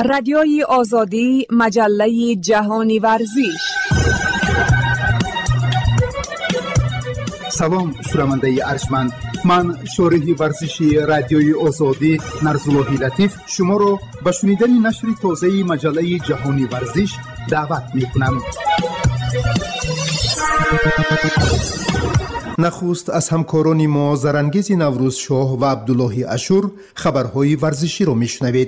رادیوی آزادی، مجله جهانی ورزش. سلام شنونده ارجمند، من شارح ورزشی رادیوی آزادی نرزاللهی لطیف شما را به شنیدن نشر تازه مجله جهانی ورزش دعوت می‌کنم. نخست از همکاران ما زرانگیز نوروز شاه و عبدالله اشور خبرهای ورزشی را میشنوید.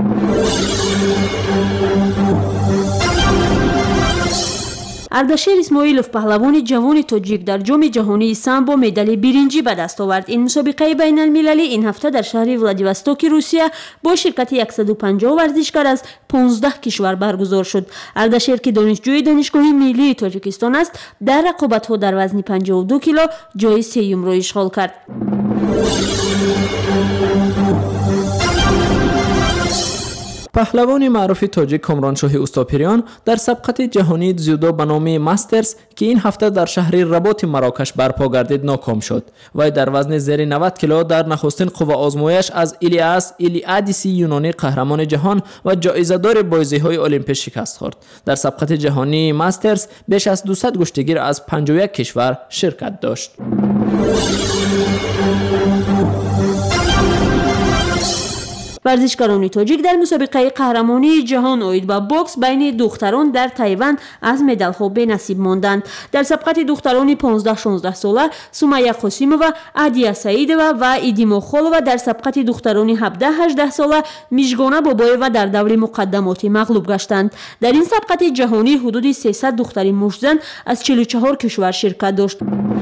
اردشیر اسماعیلوف پهلوان جوان تاجیک در جام جهانی سامبو مدال برنجی به دست آورد. این مسابقه بین المللی این هفته در شهر ولادیواستوک روسیه با شرکت 150 ورزشکار از 15 کشور برگزار شد. اردشیر که دانشجوی دانشگاه ملی تاجیکستان است، در رقابت‌ها در وزن 52 کیلو جای سوم را اشغال کرد. پهلوان معروف تاجیک کامرانشاه اوستاپریان در سبقت جهانی زیودو به نام ماسترز که این هفته در شهر رباط مراکش برپا گردید ناکام شد. وی در وزن زیر 90 کیلو در نخستین قوه آزمایش از ایلیادیسی یونانی قهرمان جهان و جایزه‌دار بازی‌های المپیک شکست خورد. در سبقت جهانی ماسترز بیش از 200 گشتگیر از 51 کشور شرکت داشت. ورزشکاران تاجیک در مسابقه قهرمانی جهان اوید با بوکس بین دختران در تایوان از مدال‌ها به نصیب ماندند. در سبقت دختران 15-16 ساله سمیه قاسیمова، عادیه سعیدова و ایدیما خولova در سبقت دختران 17-18 ساله میژگانه بابایeva در دور مقدماتی مغلوب گشتند. در این سبقت جهانی حدود 300 دختر مشتزن از 44 کشور شرکت داشت.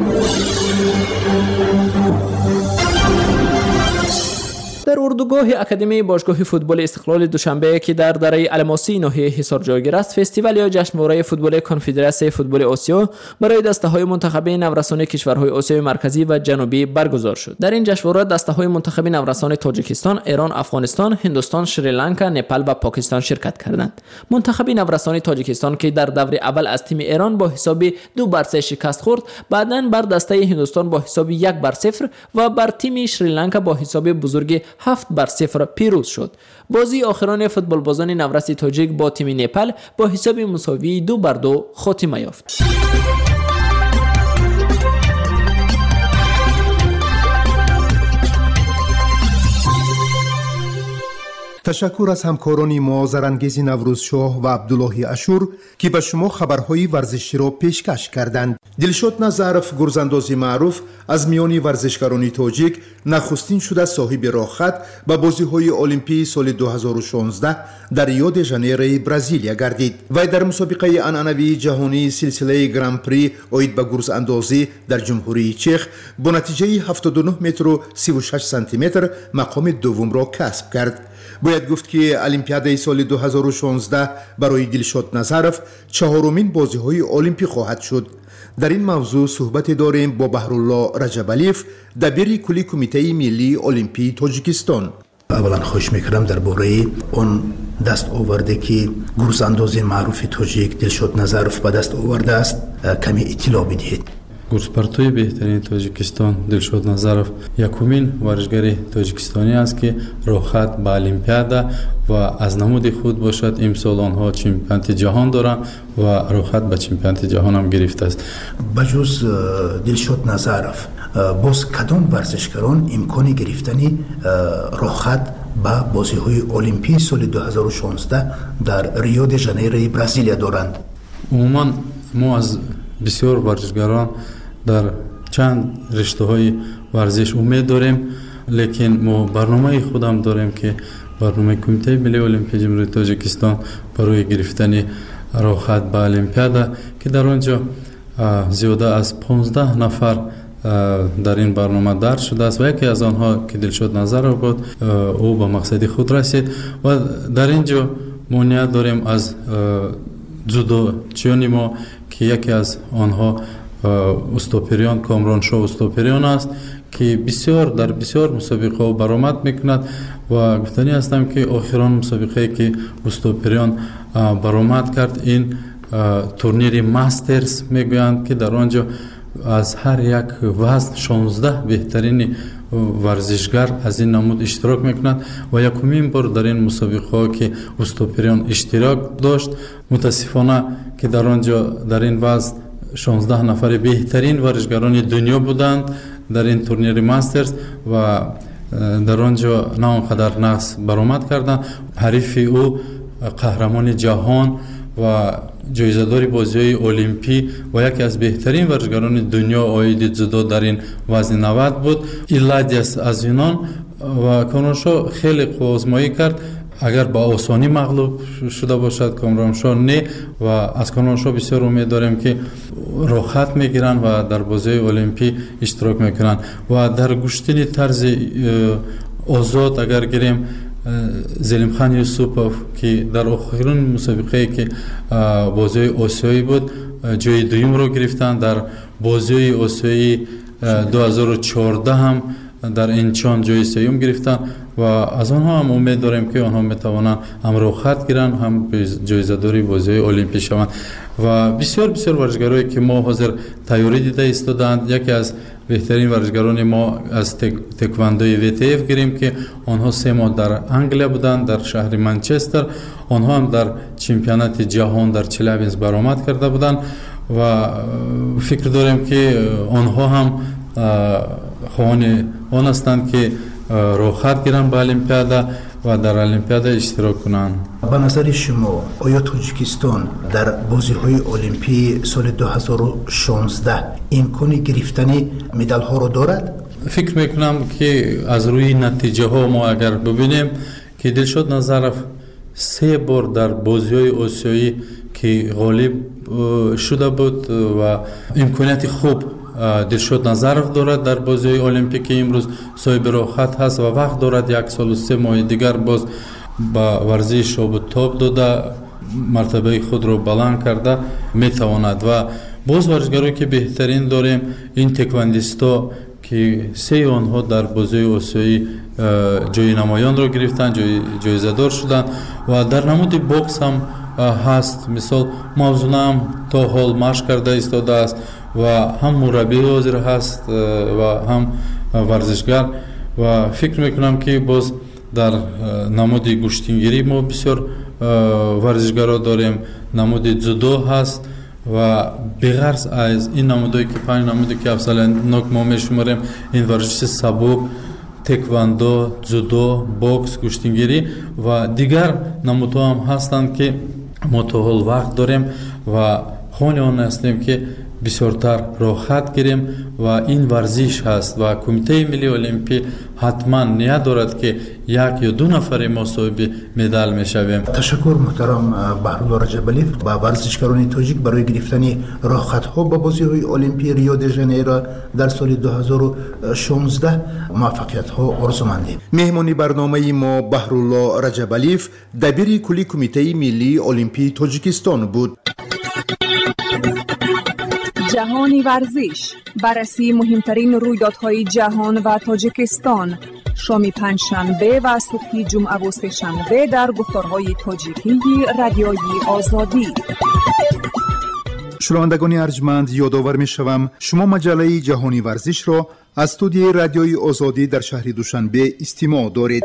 در اردوگاه اکادمی باشگاه فوتبال استقلال دوشنبه که در دره الماسی ناحیه حصار جایگیر است، فستیوال یا جشنواره فوتبال کنفدراسیون فوتبال آسیا برای دسته‌های منتخب نورسان کشورهای آسیای مرکزی و جنوبی برگزار شد. در این جشنواره دسته‌های منتخب نورسان تاجیکستان، ایران، افغانستان، هندوستان، شریلانکا، نپال و پاکستان شرکت کردند. منتخب نورسان تاجیکستان که در دور اول از تیم ایران با حساب 2-0 شکست خورد، بعداً بر دسته هندوستان با حساب 1-0 و بر تیم شریلانکا با حساب بزرگ 7-0 پیروز شد. بازی آخران فوتبال بازان نورس تاجیک با تیم نپال با حساب مساوی 2-2 خاتمه یافت. تشکر از همکاران ما زرانگیز نوروز شاه و عبدالله اشور که به شما خبرهای ورزشی را پیشکش کردند. دلشاد نظرف، گرزانداز معروف از میان ورزشکاران تاجیک نخستین شده صاحب راهخط به بازی‌های المپیک سال 2016 در ریو دی ژانیرو برزیلیا گردید. وی در مسابقه عنعنوی جهانی سلسله گران پری اوید به گرزاندازی در جمهوری چک با نتیجه 79 متر و 36 سانتی متر مقام دوم را کسب کرد. باید گفت که المپیاد سال 2016 برای دلشاد نظرف چهارمین بازی‌های المپیک خواهد شد. در این موضوع صحبت داریم با بهرالله رجبالیف، دبیر کلی کمیته ملی المپیک تاجیکستان. اولا خوش میکردم درباره اون دست آورده که گرزانداز معروف تاجیک دلشاد نظرف به دست آورده است کمی اطلاع بدهید. گرزپرتوی بهترین تاجیکستان دلشاد نظرف یکمین ورزشکار تاجیکستانی است که راهخط به المپیاد و از نمود خود باشد. امسال آنها چمپیونات جهان دارند و راهخط به چمپیونات جهان هم گرفته است. بجز دلشاد نظرف باز کدام ورزشکاران امکان گرفتن راهخط به بازی‌های المپیک سال 2016 در ریو دی ژانیرو برزیلیا دارند؟ عموما ما از بسیار ورزشکاران در چند رشته‌های ورزش امید داریم، لیکن ما برنامه خودم داریم که برنامه کمیته ملی المپیک جمهوری تاجیکستان برای گرفتن راهخط به المپیاد که در آنجا زیاده از 15 نفر در این برنامه درج شده است و یکی از آنها که دلشاد نظرف بود او به مقصد خود رسید و در اینجا مونیت داریم از جودوچیان ما که یکی از آنها اوستاپریان کامرانشاه اوستاپریان است که در بسیار مسابقه برآمد میکند و گفتنی هستم که آخران مسابقه که اوستاپریان برآمد کرد این تورنیر ماسترز میگویند که در آنجا از هر یک وزن 16 بهترین ورزشگر از این نمود اشتراک میکنند و یکمین بار در این مسابقه ها که استوپریان اشتراک داشت. متاسفانه که در آنجا در این وضع 16 نفر بهترین ورزشگران دنیا بودند در این تورنیر ماسترز و در آنجا نه آنقدر نقص برآمد کردند. حریف او قهرمان جهان و جایزه‌دار بازی‌های المپی و یکی از بهترین ورزشگران دنیا آید جودو در این وزن 90 بود. ایلادیس از یونان و کامرانشاه خیلی آزمایی کرد. اگر با آسانی مغلوب شده باشد کامرانشاه نه و از کامرانشاه بسیار امید داریم که راحت میگیرن و در بازی المپی اشتراک میکنن. و در گشتن طرز آزاد اگر گیریم زلیم خان یوسفوف که در آخرین مسابقه که بازی آسیایی بود جای دوم رو گرفتن. در بازی آسیایی 2014 هم در انچان جای سوم گرفتن و از آنها هم امید داریم که آنها میتوانند هم راحت گیرن هم جایزه‌داری بازی المپی شوند. و بسیار ورزشگرایی که ما حاضر تیاری دیده ایستادند. یکی از بهترین ورزشگران ما از تکواندوی WTF گیریم که آنها 3 ماه در انگلیس بودند در شهر منچستر. آنها هم در چمپیونات جهان در چلابینز برآمد کرده بودند و فکر داریم که آنها هم خواهان آن هستند که راحت گیرن به المپیادا و در المپیادا اشتراک کنند. به نظر شما آیا تاجیکستان در بازی‌های المپی سال 2016 امکان گرفتن مدال ها را دارد؟ فکر میکنم که از روی نتیجه ها ما اگر ببینیم که دلشاد نظرف 3 بار در بازی‌های آسیایی که غالب شده بود و امکانیت خوب دلشاد نظرف دارد در بازی المپیک امروز صاحب راحت هست و وقت دارد 1 سال و 3 ماه دیگر باز با ورزش شاب تاب داده مرتبه خود را بلند کرده میتواند. و باز ورزشگرایی که بهترین داریم این تکواندیستا که 3 آنها در بازی آسیایی جای نمایان را گرفتن جایزه دار شدند و در نمود باکس هم هست. مثال موضوع هم تا حال مشق کرده ایستاده است و هم مربی حاضر هست و هم ورزشگر و فکر میکنم که باز در نمود گشتنگیری ما بسیار ورزشگرا داریم. نمود جودو هست و بغرض از این نمودایی که 5 نمودی که افضلانک ما میشماریم این ورزش سبک تکواندو، جودو، بوکس، گشتنگیری و دیگر نمودها هم هستند که ما تا حال وقت داریم و خواهان آن هستیم که بسیارتر راحت گیریم و این ورزش هست و کمیته ملی المپی حتما نیت دارد که 1 یا 2 نفر ما صاحب مدال میشویم. تشکر محترم بهرالله رجبلیف. با ورزشکاران تاجیک برای گرفتن راحت ها با بازی‌های المپی ریو دی ژانیرو در سال 2016 موفقیت ها آرزومندیم. مهمانی برنامه ما بهرالله رجبلیف دبیر کلی کمیته ملی المپی تاجیکستان بود. جهانی ورزش، بررسی مهمترین رویدادهای جهان و تاجیکستان، شام پنجشنبه و صبح جمعه و سه‌شنبه در گفتارهای تاجیکی رادیوی آزادی. شنوندگان ارجمند یادآور می‌شوم شما مجله جهانی ورزش را از استودیوی رادیوی آزادی در شهر دوشنبه استماع دارید.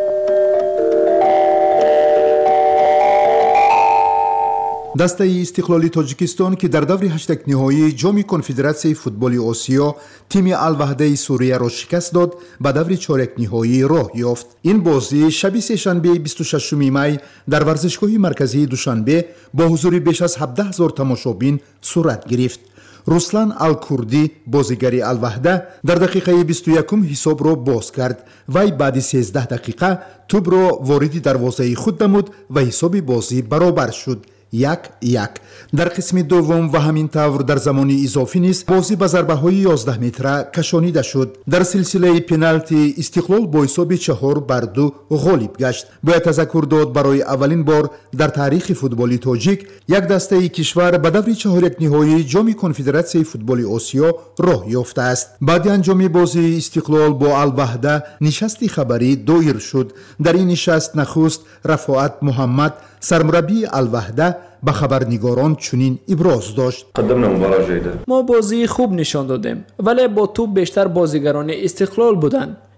دسته استقلالی تاجیکستان که در دور 8 نهایی جام کنفدراسیون فوتبال آسیا تیم الوحده سوریه را شکست داد به دور 4 نهایی راه یافت. این بازی شب سه‌شنبه 26 می در ورزشگاه مرکزی دوشنبه با حضور بیش از 17,000 تماشابین صورت گرفت. رسلان الکردی بازیگر الوحده در دقیقه 21 حساب را باز کرد. وی بعد 13 دقیقه توپ را وارد دروازه خود نمود و حساب بازی برابر شد. 1-1. در قسم دوم و همین طور در زمان اضافی نیز بازی به ضربه های 11 متره کشانیده شد. در سلسله پنالتی استقلال با حساب 4-2 غالب گشت. باید تذکر داد برای اولین بار در تاریخ فوتبال تاجیک یک دسته کشور به دور 4 نهایی جام کنفدراسیون فوتبال آسیا راه یافته است. بعد انجام بازی استقلال با الوحده نشستی خبری دایر شد. در این نشست نخست رفاعت محمد سرمربی الوحده به خبرنگاران چنین ابراز داشت: ما بازی خوب نشان دادیم ولی با توپ بیشتر بازیگران استقلال بودند.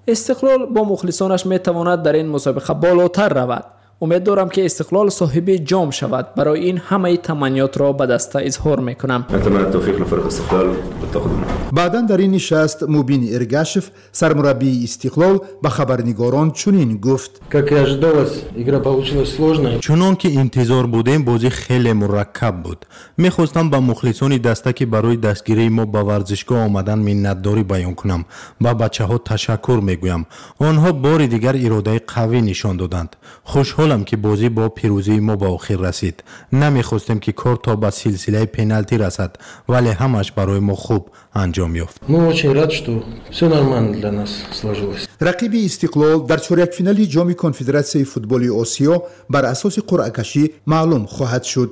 استقلال با مخلصانش میتواند در این مسابقه بالاتر رود. امید دارم که استقلال صاحب جام شود. برای این همه تمنیات را به دسته اظهار میکنم. اتمنى التوفيق لفريق استقلال بالتقدم. بعداً در این نشست مبین ارگاشف سرمربی استقلال به خبرنگاران چنین گفت: Как и ожидалось, игра получилась сложной. چنان که انتظار بودیم بازی خیلی مرکب بود. میخواستم با مخلصان دسته که برای دستگیری ما به ورزشگاه آمدن منتداری بیان کنم. با بچه‌ها تشکر میگویم. آنها بار دیگر اراده قوی نشان دادند. خوشحالم که بازی با پیروزی ما به آخر رسید. نمیخواستیم که کار تا به سلسله پنالتی رسد، ولی همش برای ما خوب انجام یافت. Мы очень рады, что все нормально для нас сложилось. رقیب استقلال در چهارک‌فینال جام کنفدراسیون فوتبال آسیا بر اساس قرعه کشی معلوم خواهد شد.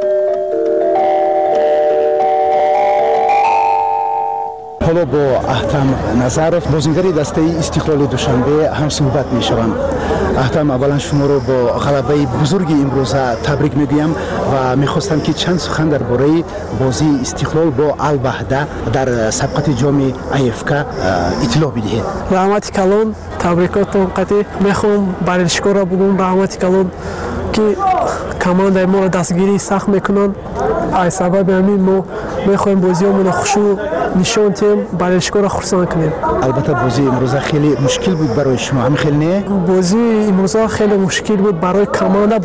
حالا با احتم نظرف بازیگر دسته استقلال دوشنبه هم صحبت می‌شوم. احتم، اولا شما رو با غلبه بزرگ امروز تبریک میگویم و میخواستم که چند سخن درباره بازی استقلال با الوحده در سبقت جام IFK اطلاع بدهید. رحمت کلان، تبریکاتون قطعی میخوام برشکار بگم رحمت کلان که کمانده ما را دستگیری سخت میکنن. ای سبب همین ما میخوایم بازیامون خوشو نشون تیم برشکار خرسان کنیم. البته بازی امروز خیلی مشکل بود برای شما، هم خیلی نه؟ بازی امروز خیلی مشکل بود برای کمانده،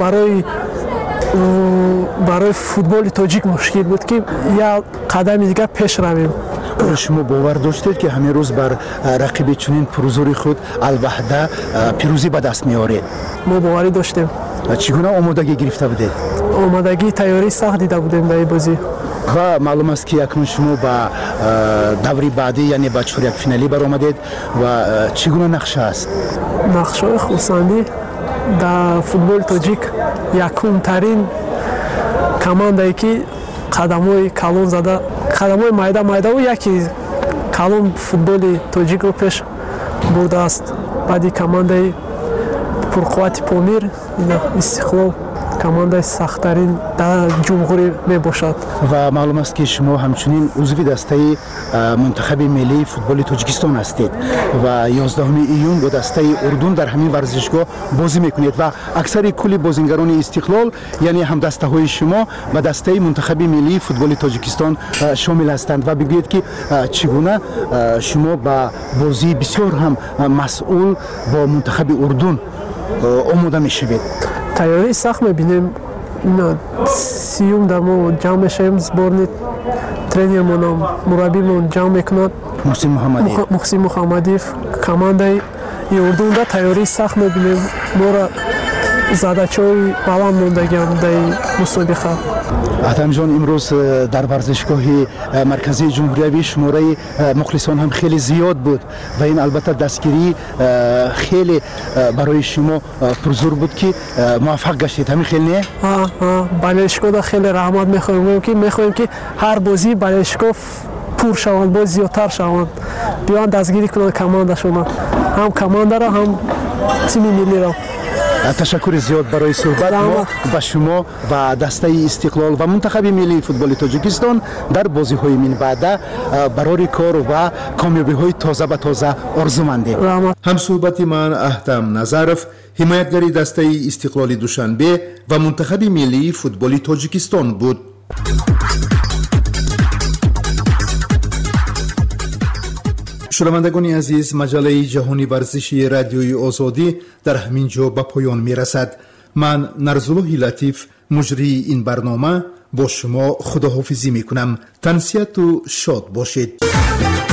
برای فوتبال تاجیک مشکل بود که یا قدم دیگه پیش رویم. شما باور داشتید که همین روز بر رقیب چنین پرزوری خود الوحده پیروزی به دست میارید؟ ما باوری داشتیم. چگونه آمادگی گرفته بودید؟ آمادگی تیاری سخت دیده بودیم در این بازی. و معلوم است که اکنون شما به دوری بعدی یعنی به چهارک‌فینالی برآمدید و چگونه نقشه است؟ نقشه خرسندی در فوتبال تاجیک یکم ترین کمانده که قدم‌های کلان زده، قدم‌های майда و یکی کلان فوتبال تاجیک رو پیش برده است. بعدی کمانده پرقوت پامیر استقلال کمانده سخت‌ترین در جمهوری می باشد. و معلوم است که شما همچنین عضو دسته منتخب ملی فوتبال تاجیکستان هستید و 11 ایون با دسته اردن در همین ورزشگاه بازی میکنید و اکثر کل بازیگران استقلال یعنی هم دسته های شما و دسته منتخب ملی فوتبال تاجیکستان شامل هستند و بگویید که چگونه شما با بازی بسیار هم مسئول با منتخب اردن آماده میشوید. تیاری سخت میبینیم. سیوم در ما جمع میشیم، زبان ترینرمون مربیمون جمع میکند. محسن محمدی کمانده اردن را تیاری سخت میبینیم. ما را زدچای بالام موندگیم در مسابقه. احتم جان، امروز در ورزشگاه مرکزی جمهوری شماره مخلصان هم خیلی زیاد بود و این البته دستگیری خیلی برای شما پرزور بود که موفق گشتید. همین خیلی نه؟ بالشگاه خیلی رحمت میخوایم که هر بازی بالشگاه پر شوند، باز زیادتر شوند، بیان دستگیری کنند کمانده شما، هم کمانده را هم تیم ملی را. تشکر زیاد برای صحبت ما با شما و دسته استقلال و منتخب ملی فوتبال تاجیکستان در بازی‌های من بعد برای کار و کامیابی‌های تازه به تازه آرزومندیم. هم صحبت من احتم نظرف، حمایتگری دسته استقلال دوشنبه و منتخب ملی فوتبال تاجیکستان بود. شنوندگان عزیز، مجله جهانی ورزشی رادیوی آزادی در همین جا به پایان می رسد. من نرزالله لطیف مجری این برنامه با شما خداحافظی می کنم. تنسیت و شاد باشید.